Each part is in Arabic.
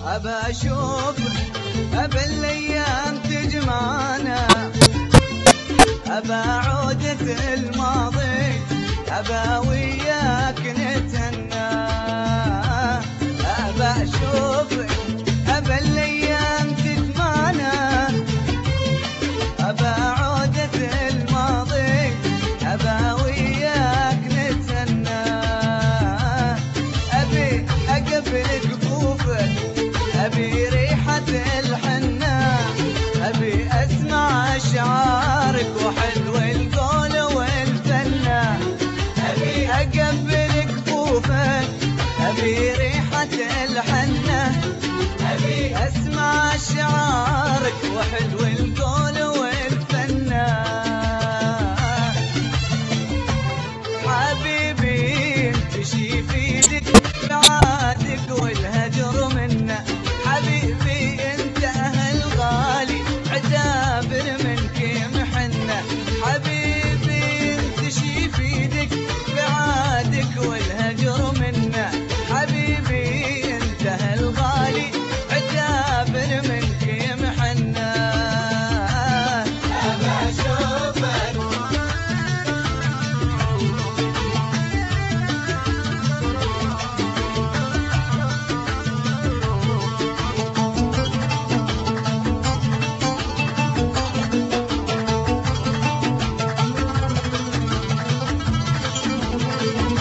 أبى أشوفك، أبى الأيام تجمعنا، أبى عودة الماضي، أبى وياك نتهنى. أبى أشوفك، أبى الأيام تجمعنا، أبى عودة الماضي، أبى وياك نتهنى. أبي أقبل كفوفك، أبي ريحة الحنة، أبي أسمع أشعارك وحلو القول والفنة. أبي أقبل كفوفك، أبي ريحة الحنة، أبي أسمع أشعارك وحلو القول والفنة. حبيبي امتشي في ايدك بعادك والهجر منا، حبيبي انت اهل غالي عتابر منك محنة. حبيبي امتشي في ايدك بعادك والهجر منا، حبيبي انت اهل غالي عتابر منك محنة. أبى أشوفك،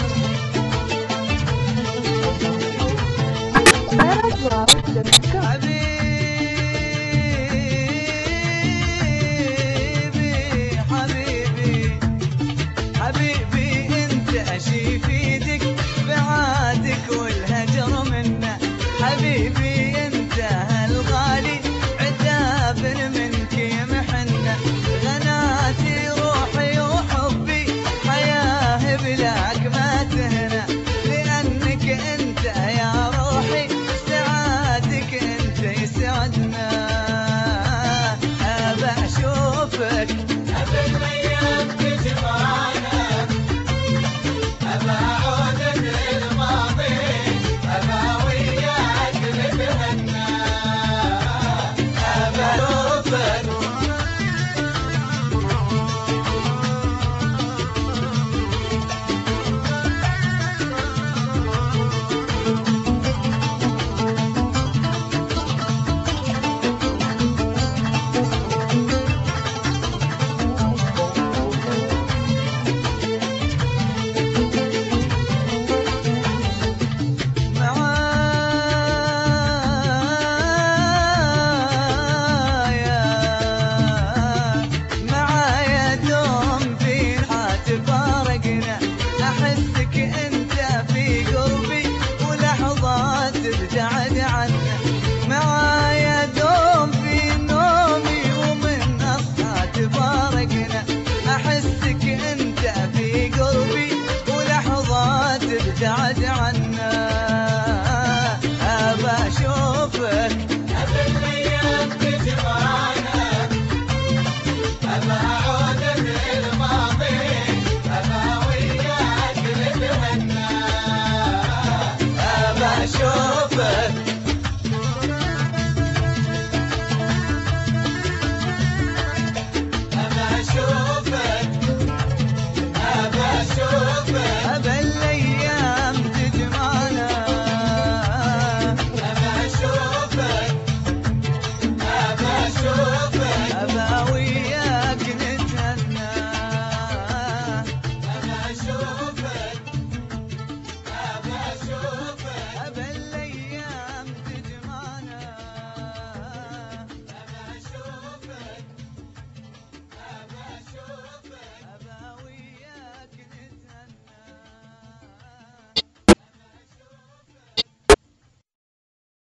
Arabworld.com